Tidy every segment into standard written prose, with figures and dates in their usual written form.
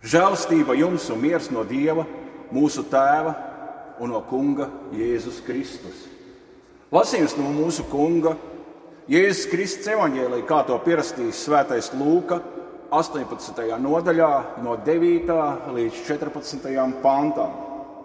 Žēlastība jums un miers no Dieva, mūsu Tēva un no Kunga Jēzus Kristus. Lasījums no mūsu Kunga Jēzus Kristus evaņģēlija, kā to pierakstījis svētais Lūka 18. nodaļā no 9. līdz 14. pantam.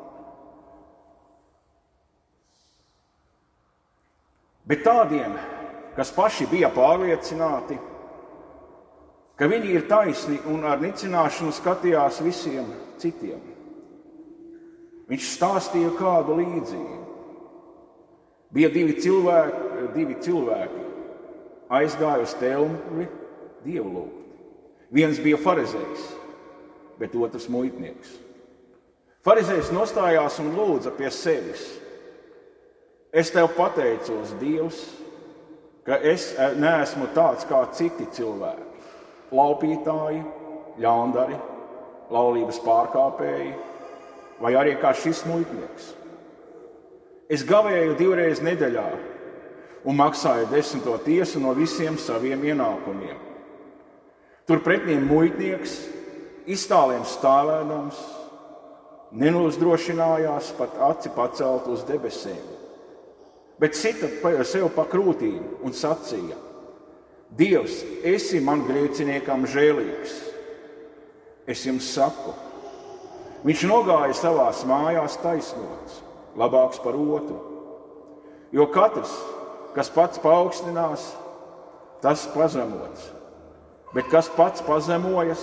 Bet tādiem, kas paši bija pārliecināti, ka viņi ir taisni un ar nicināšanu skatījās visiem citiem, viņš stāstīja kādu līdzību. Bija divi cilvēki aizgāja uz telmi Dievu lūgt. Viens bija farizejs, bet otrs muitnieks. Farizejs nostājās un lūdza pie sevis: Es tev pateicos, Dievs, ka es neesmu tāds kā citi cilvēki, laupītāji, ļaundari, laulības pārkāpēji, vai arī kā šis muitnieks. Es gavēju 2 reizes nedēļā un maksāju 10. tiesu no visiem saviem ienākumiem. Turpretī muitnieks, iztāliem stāvēdams, nenodrošinājās pat aci pacelt uz debesīm, bet sita sev pa krūtīm un sacīja: Dievs, esi man grēciniekam žēlīgs. Es jums saku, viņš nogāja savās mājās taisnots, labāks par otru. Jo katrs, kas pats paaugstinās, tas pazemots, bet kas pats pazemojas,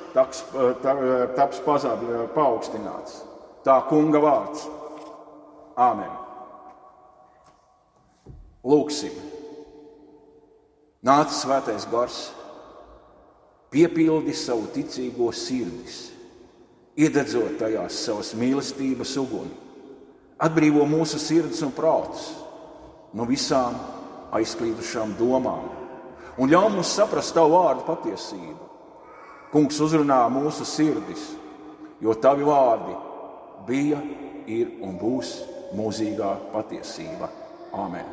taps paaugstināts. Tā Kunga vārds. Āmen. Lūksim. Nāc svētais gars, piepildi savu ticīgo sirdis, iededzot tajās savas mīlestības uguni. Atbrīvo mūsu sirdis un prātus no visām aizklīdušām domām un ļauj mums saprast tavu vārdu patiesību. Kungs, uzrunā mūsu sirdis, jo tavi vārdi bija, ir un būs mūžīgā patiesība. Āmen.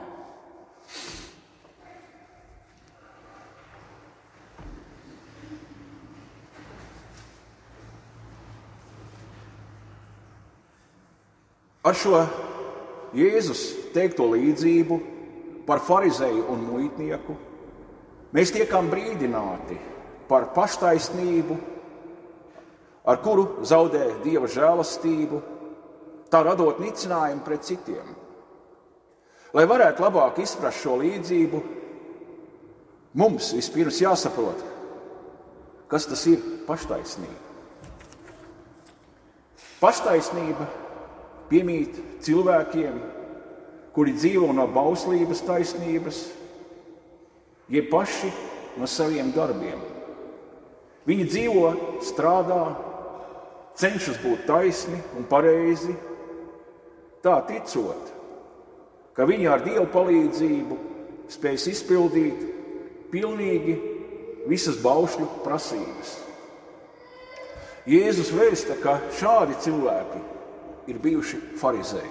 Ar šo Jēzus teikto līdzību par farizeju un muitnieku mēs tiekam brīdināti par paštaisnību, ar kuru zaudē Dieva žēlastību, tā radot nicinājumu pret citiem. Lai varētu labāk izprast šo līdzību, mums vispirms jāsaprot, kas tas ir paštaisnība. Paštaisnība piemīt cilvēkiem, kuri dzīvo no bauslības taisnības, jeb paši no saviem darbiem. Viņi dzīvo, strādā, cenšas būt taisni un pareizi, tā ticot, ka viņi ar Dievu palīdzību spēs izpildīt pilnīgi visas baušļu prasības. Jēzus vēsta, ka šādi cilvēki ir bijuši farizeji.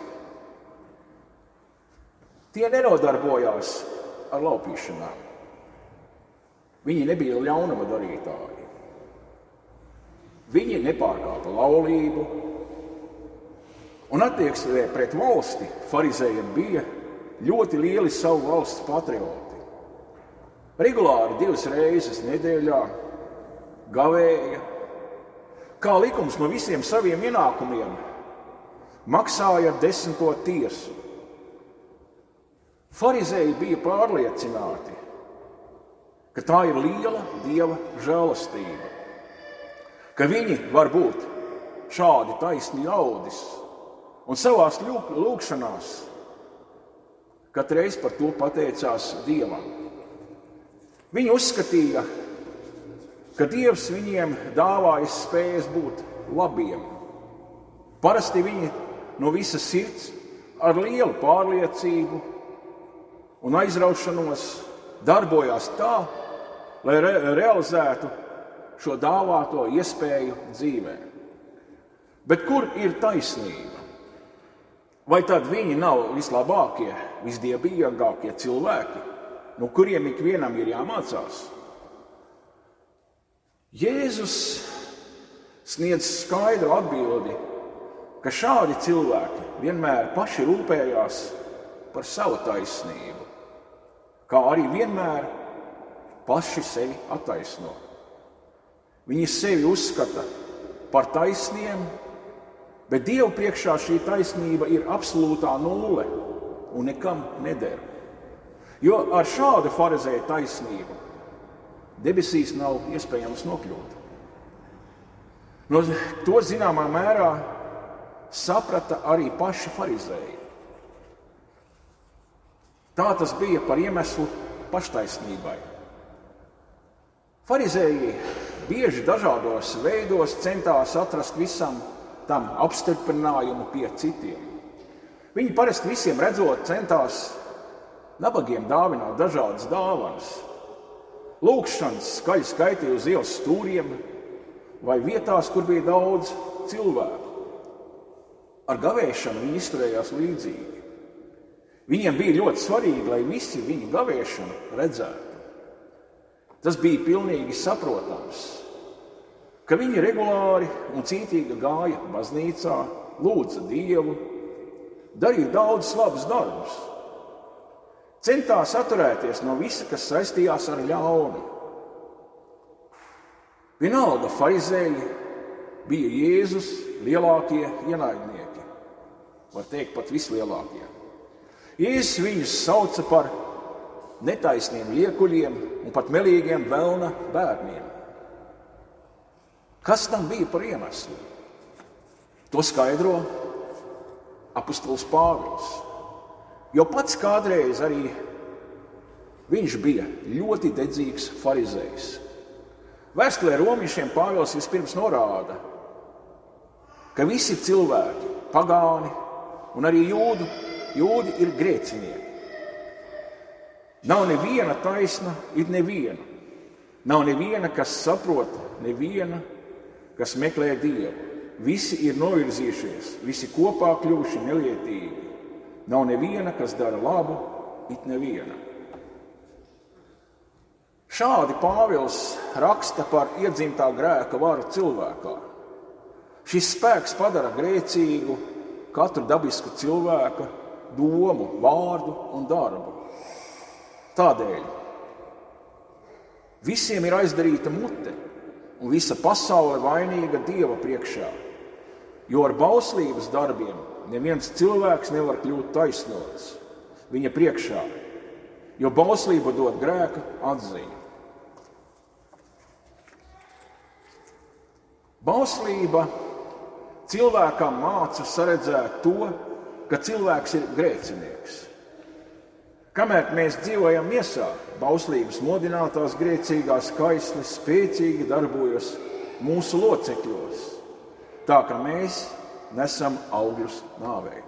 Tie nenodarbojās ar laupīšanām. Viņi nebija ļaunuma darītāji. Viņi nepārkāpa laulību. Un attieksmē pret valsti farizējiem bija ļoti lieli savu valsts patrioti. Regulāri 2 reizes nedēļā gavēja, kā likums no visiem saviem ienākumiem, maksāja 10. tiesu. Farizēji bija pārliecināti, ka tā ir liela Dieva žēlastība, ka viņi var būt šādi taisni ļaudis un savās lūgšanās katreiz par to pateicās Dievam. Viņi uzskatīja, ka Dievs viņiem dāvājas spējas būt labiem. Parasti viņi no visas sirds ar lielu pārliecību un aizraušanos darbojās tā, lai realizētu šo dāvāto iespēju dzīvē. Bet kur ir taisnība? Vai tad viņi nav vislabākie, visdievīgākie cilvēki, no kuriem ikvienam ir jāmācās? Jēzus sniedz skaidru atbildi, ka šādi cilvēki vienmēr paši rūpējās par savu taisnību, kā arī vienmēr paši sevi attaisno. Viņi sevi uzskata par taisniem, bet Dievu priekšā šī taisnība ir absolūtā nulle un nekam neder. Jo ar šādu farizēju taisnību debesīs nav iespējams nokļūt. No to zināmā mērā saprata arī paši farizēji. Tā tas bija par iemeslu paštaisnībai. Farizēji bieži dažādos veidos centās atrast visam tam apstiprinājumu pie citiem. Viņi parasti visiem redzot centās nabagiem dāvināt dažādas dāvanas. Lūgšanas skaļi skaitīja uz ielas stūriem vai vietās, kur bija daudz cilvēku. Ar gavēšanu viņi izturējās līdzīgi. Viņiem bija ļoti svarīgi, lai visi viņu gavēšanu redzētu. Tas bija pilnīgi saprotams, ka viņi regulāri un cītīgi gāja baznīcā, lūdza Dievu, darīja daudz labus darbus, centās atturēties no visa, kas saistījās ar ļaunu. Vienalga farizēji bija Jēzus lielākie ienaidnieki, var teikt pat vislielākie. Jēzus viņus sauca par netaisniem liekuļiem un pat melīgiem velna bērniem. Kas tam bija par iemeslu? To skaidro apostols Pāvils, jo pats kādreiz arī viņš bija ļoti dedzīgs farizējs. Vēstulē romiešiem Pāvils vispirms norāda, ka visi cilvēki, pagāni un arī jūdi ir grēcinieki. Nav neviena taisna, it neviena. Nav neviena, kas saprot, neviena, kas meklē Dievu. Visi ir novirzījušies, visi kopā kļuvuši nelietīgi. Nav neviena, kas dara labu, it neviena. Šādi Pāvils raksta par iedzimtā grēka varu cilvēkā. Šis spēks padara grēcīgu katru dabisku cilvēka domu, vārdu un darbu. Tādēļ visiem ir aizdarīta mute un visa pasaule vainīga Dieva priekšā, jo ar bauslības darbiem neviens cilvēks nevar kļūt taisnots viņa priekšā, jo bauslība dod grēka atziņu. Bauslība cilvēkam māca saredzēt to, ka cilvēks ir grēcinieks. Kamēr mēs dzīvojam miesā, bauslības modinātās grēcīgās kaisles spēcīgi darbojas mūsu locekļos, tā ka mēs nesam augļus nāvei.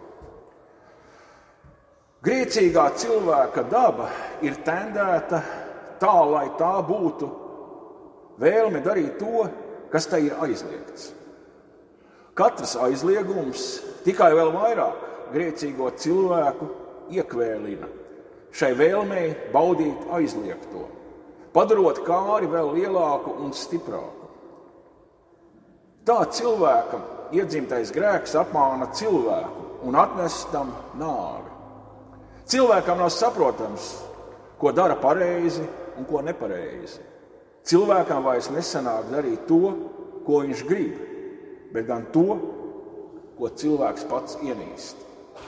Grēcīgā cilvēka daba ir tendēta tā, lai tā būtu vēlme darīt to, kas tai ir aizliegts. Katrs aizliegums tikai vēl vairāk grēcīgo cilvēku iekvēlina šai vēlmei baudīt aizliegto, padarot kāri vēl lielāku un stiprāku. Tā cilvēkam iedzimtais grēks apmāna cilvēku un atnes tam nāvi. Cilvēkam nav saprotams, ko dara pareizi un ko nepareizi. Cilvēkam vairs nesanāk darīt to, ko viņš grib, bet gan to, ko cilvēks pats ienīst.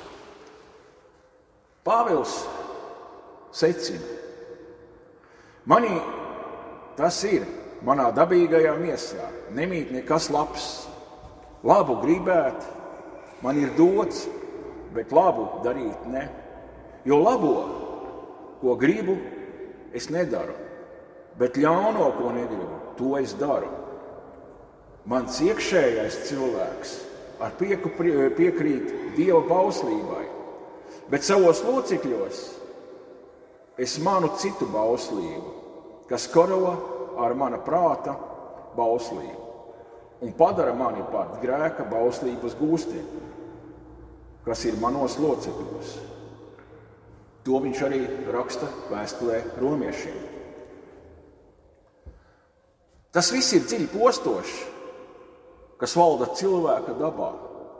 Pāvils secina: manī tas ir, manā dabīgajā miesā, nemīt nekas labs. Labu gribēt man ir dots, bet labu darīt ne. Jo labo, ko gribu, es nedaru, bet ļauno, ko negribu, to es daru. Mans iekšējais cilvēks ar prieku piekrīt Dieva bauslībai, bet savos locekļos es manu citu bauslību, kas karo ar mana prāta bauslību un padara mani par grēka bauslības gūstiem, kas ir manos locekļos. To viņš arī raksta vēstulē romiešiem. Tas viss ir dziļi postošs, kas valda cilvēka dabā.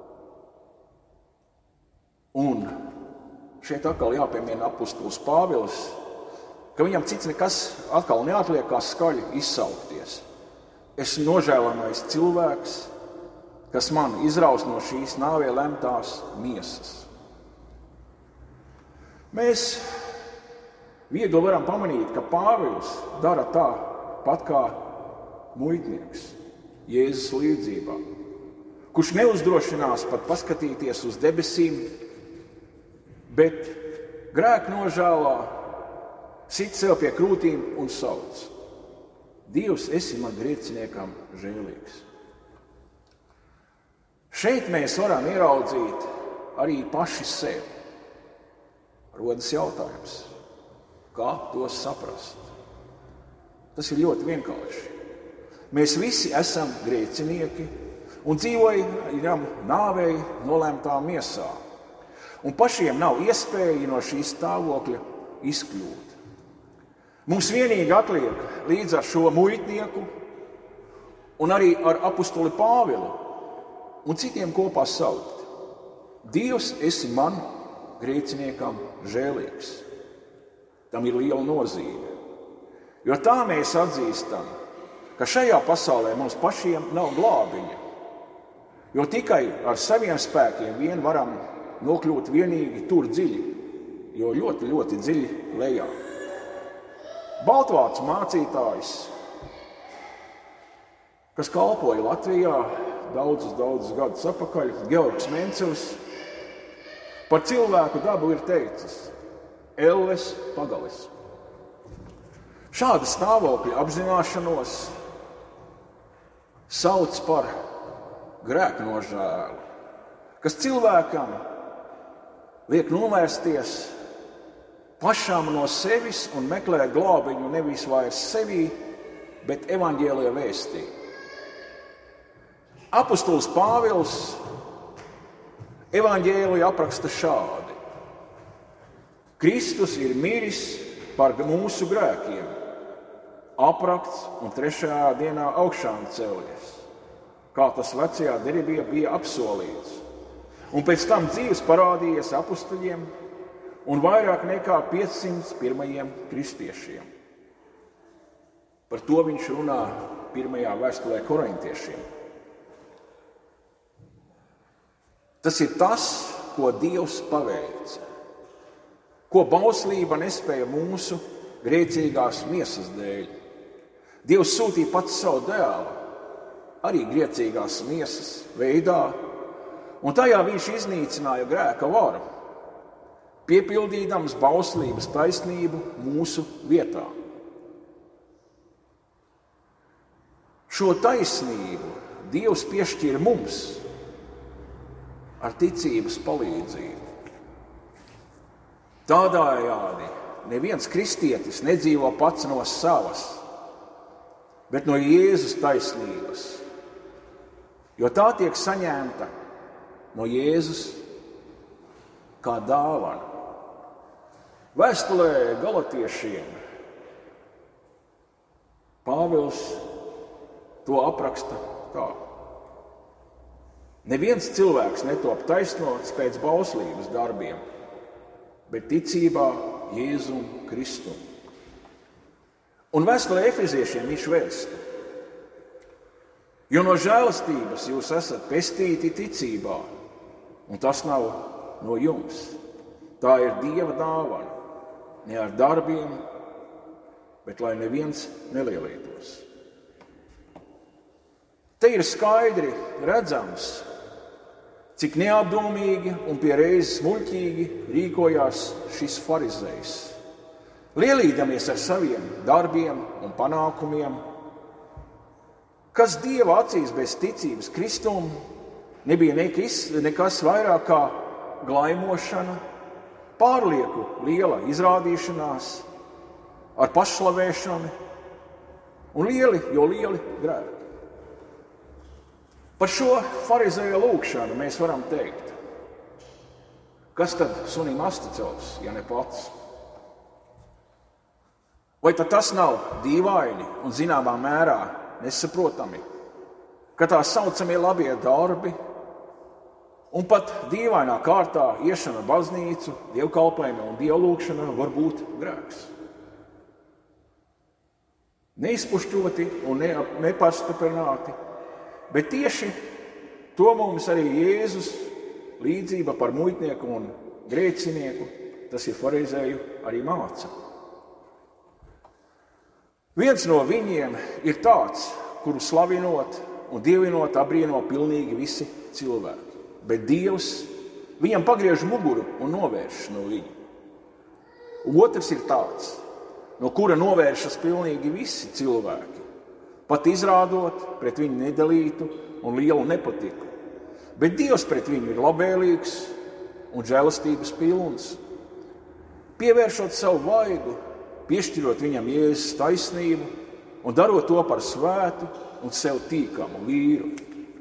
Un šeit atkal jāpiemina apustulis Pāvils, ka viņam cits nekas atkal neatliek kā skaļi izsaukties. Es nožēlamais cilvēks, kas man izraus no šīs nāvē lemtās miesas. Mēs viegli varam pamanīt, ka Pāvils dara tā pat kā muitnieks Jēzus līdzībā, kurš neuzdrošinās pat paskatīties uz debesīm, bet grēku nožēlā sit sev pie krūtīm un sauc: Dievs, esi man grēciniekam žēlīgs. Šeit mēs varam ieraudzīt arī paši sevi. Rodas jautājums, kā to saprast? Tas ir ļoti vienkārši. Mēs visi esam grēcinieki un dzīvojam nāvei nolemtā miesā. Un pašiem nav iespēja no šīs stāvokļa izkļūt. Mums vienīgi atliek līdz ar šo muitnieku un arī ar apustuli Pāvilu un citiem kopā saukt: Dievs, esi man grēciniekam žēlīgs. Tam ir liela nozīme, jo tā mēs atzīstam, ka šajā pasaulē mums pašiem nav glābiņa, jo tikai ar saviem spēkiem vien varam nokļūt vienīgi tur dziļi, jo ļoti, ļoti dziļi lejā. Baltvācu mācītājs, kas kalpoja Latvijā daudzus gadus atpakaļ, Georgs Mencels, par cilvēku dabu ir teicis: elles pagalis. Šāda stāvokļa apzināšanos sauc par grēku nožēlu, kas cilvēkam liek novērsties pašam no sevis un meklēt glābiņu nevis vairs sevī, bet evaņģēlija vēstī. Apustulis Pāvils evaņģēliju apraksta šādi: Kristus ir miris par mūsu grēkiem, aprakts un 3. dienā augšām cēlies, kā tas vecajā derībā bija apsolīts, un pēc tam dzīves parādījies apustuļiem un vairāk nekā 500 pirmajiem kristiešiem. Par to viņš runā 1. vēstulē Korintiešiem. Tas ir tas, ko Dievs paveica, ko bauslība nespēja mūsu grēcīgās miesas dēļ. Dievs sūtīja pats savu dēlu, arī grēcīgās miesas veidā, un tajā viņš iznīcināja grēka varu, piepildīdams bauslības taisnību mūsu vietā. Šo taisnību Dievs piešķīra mums ar ticības palīdzību. Tādējādi neviens kristietis nedzīvo pats no savas, bet no Jēzus taisnības, jo tā tiek saņemta no Jēzus kā dāvana. Vēstulē Galatiešiem Pāvils to apraksta tā: Neviens cilvēks netop taisnots pēc bauslības darbiem, bet ticībā Jēzum Kristum. Un vēstulē Efeziešiem viņš vēsta: Jo no žēlastības jūs esat pestīti ticībā, un tas nav no jums. Tā ir Dieva dāvana, ne ar darbiem, bet lai neviens nelielītos. Te ir skaidri redzams, cik neapdomīgi un pie reizes muļķīgi rīkojās šis farizejs, lielīdamies ar saviem darbiem un panākumiem, kas Dieva acīs bez ticības Kristum nebija nekas vairāk kā glaimošana, pārlieku liela izrādīšanās ar pašslavēšanu un lieli grēki. Par šo farizeja lūgšanu mēs varam teikt: kas tad sunim asti cels, ja ne pats? Vai tad tas nav dīvaini un zināmā mērā nesaprotami, ka tā saucamie labie darbi un pat dīvainā kārtā iešana baznīcu, dievkalpojumi un dievlūkšana var būt grēks. Neizpušķoti un nepastiprināti, bet tieši to mums arī Jēzus līdzība par muitnieku un grēcinieku, tas ir farizēju, arī māca. Viens no viņiem ir tāds, kuru slavinot un dievinot apbrīno pilnīgi visi cilvēki. Bet Dievs viņam pagriež muguru un novērš no viņa. Otrs ir tāds, no kura novēršas pilnīgi visi cilvēki, pat izrādot pret viņu nedalītu un lielu nepatiku. Bet Dievs pret viņu ir labvēlīgs un žēlastības pilns, pievēršot savu vaigu, piešķirot viņam Jēzus taisnību un darot to par svētu un sev tīkamu vīru.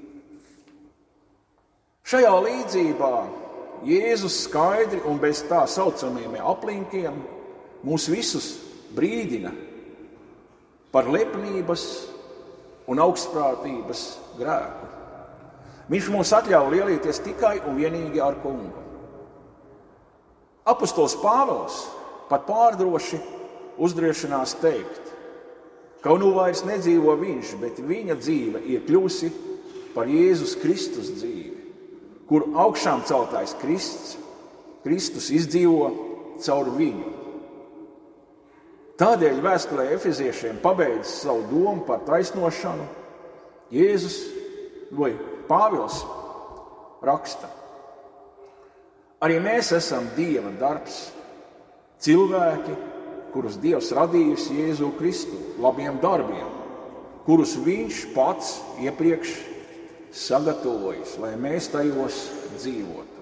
Šajā līdzībā Jēzus skaidri un bez tā saucamiem aplinkiem mūs visus brīdina par lepnības un augstprātības grēku. Viņš mums atļauj lielīties tikai un vienīgi ar Kungu. Apostols Pāvils pat pārdroši uzdrošinās teikt, ka nu vairs nedzīvo viņš, bet viņa dzīve ir kļuvusi par Jēzus Kristus dzīvi, kur augšām celtais Kristus izdzīvo caur viņu. Tādēļ vēstulē Efeziešiem pabeidz savu domu par taisnošanu. Jēzus vai Pāvils raksta: arī mēs esam Dieva darbs, cilvēki, kurus Dievs radījis Jēzu Kristu labiem darbiem, kurus viņš pats iepriekš sagatavojis, lai mēs tajos dzīvotu.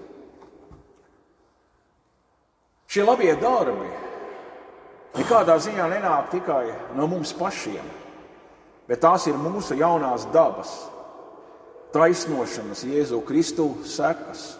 Šie labie darbi nekādā ziņā nenāk tikai no mums pašiem, bet tās ir mūsu jaunās dabas, taisnošanas Jēzu Kristu sekas.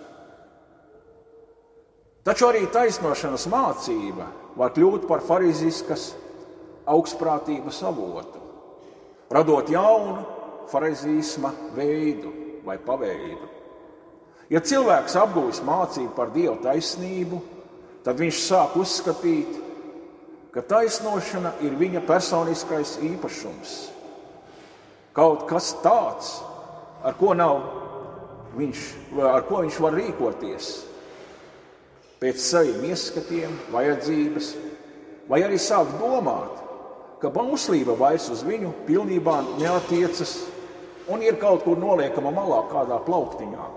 Taču arī taisnošanas mācība var kļūt par fariziskas augstprātības avotu, radot jaunu farizisma veidu vai paveidu. Ja cilvēks apguvis mācību par Dieva taisnību, tad viņš sāk uzskatīt, ka taisnošana ir viņa personiskais īpašums. Kaut kas tāds, ar ko viņš var rīkoties pēc saviem ieskatiem, vajadzības, vai arī sāk domāt, ka bauslība vairs uz viņu pilnībā neatiecas un ir kaut kur noliekama malā kādā plauktiņā.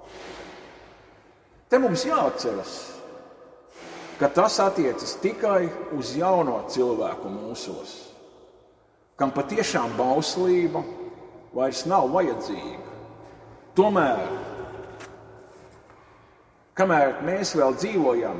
Te mums jāatceras, ka tas attiecas tikai uz jauno cilvēku mūsos, kam patiešām bauslība vairs nav vajadzīga. Tomēr, kamēr mēs vēl dzīvojam,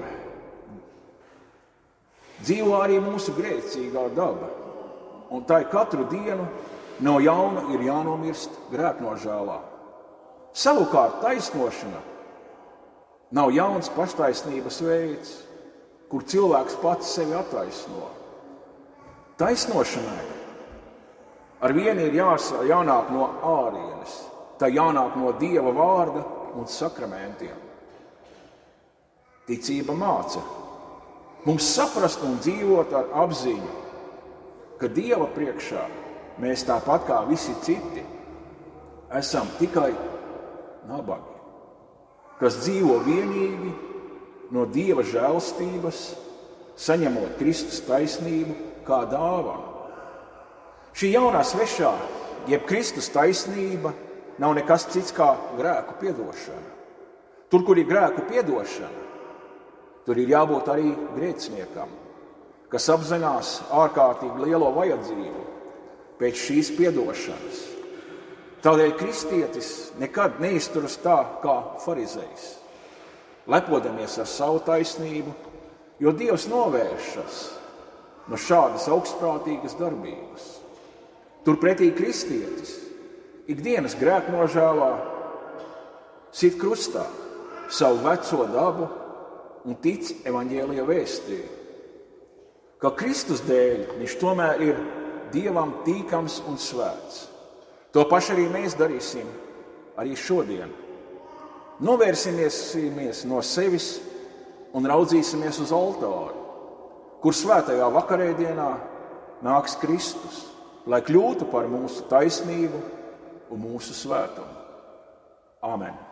dzīvo arī mūsu grēcīgā daba, un tai katru dienu no jauna ir jānomirst grēknožēlā. Savukārt taisnošana nav jauns paštaisnības veids, kur cilvēks pats sevi attaisno. Taisnošanai ar vienu ir jānāk no ārienes, tā jānāk no Dieva vārda un sakramentiem. Ticība māca mums saprast un dzīvot ar apziņu, ka Dieva priekšā mēs tāpat kā visi citi esam tikai nabagi, kas dzīvo vienīgi no Dieva žēlstības, saņemot Kristus taisnību kā dāvanu. Šī jaunā svešā, jeb Kristus taisnība, nav nekas cits kā grēku piedošana. Tur, kur ir grēku piedošana, tur ir jābūt arī grēciniekam, kas apzinās ārkārtīgi lielo vajadzību pēc šīs piedošanas. Tādēļ kristietis nekad neizturas tā kā farizejs, lepodamies ar savu taisnību, jo Dievs novēršas no šādas augstprātīgas darbības. Turpretī kristietis ikdienas grēknožēlā sit krustā savu veco dabu un tic evaņģēlija vēstī, ka Kristus dēļ viņš tomēr ir Dievam tīkams un svēts. To pašu arī mēs darīsim arī šodien. Novērsimies no sevis un raudzīsimies uz altāru, kur svētajā vakarēdienā nāks Kristus, lai kļūtu par mūsu taisnību un mūsu svētumu. Āmen!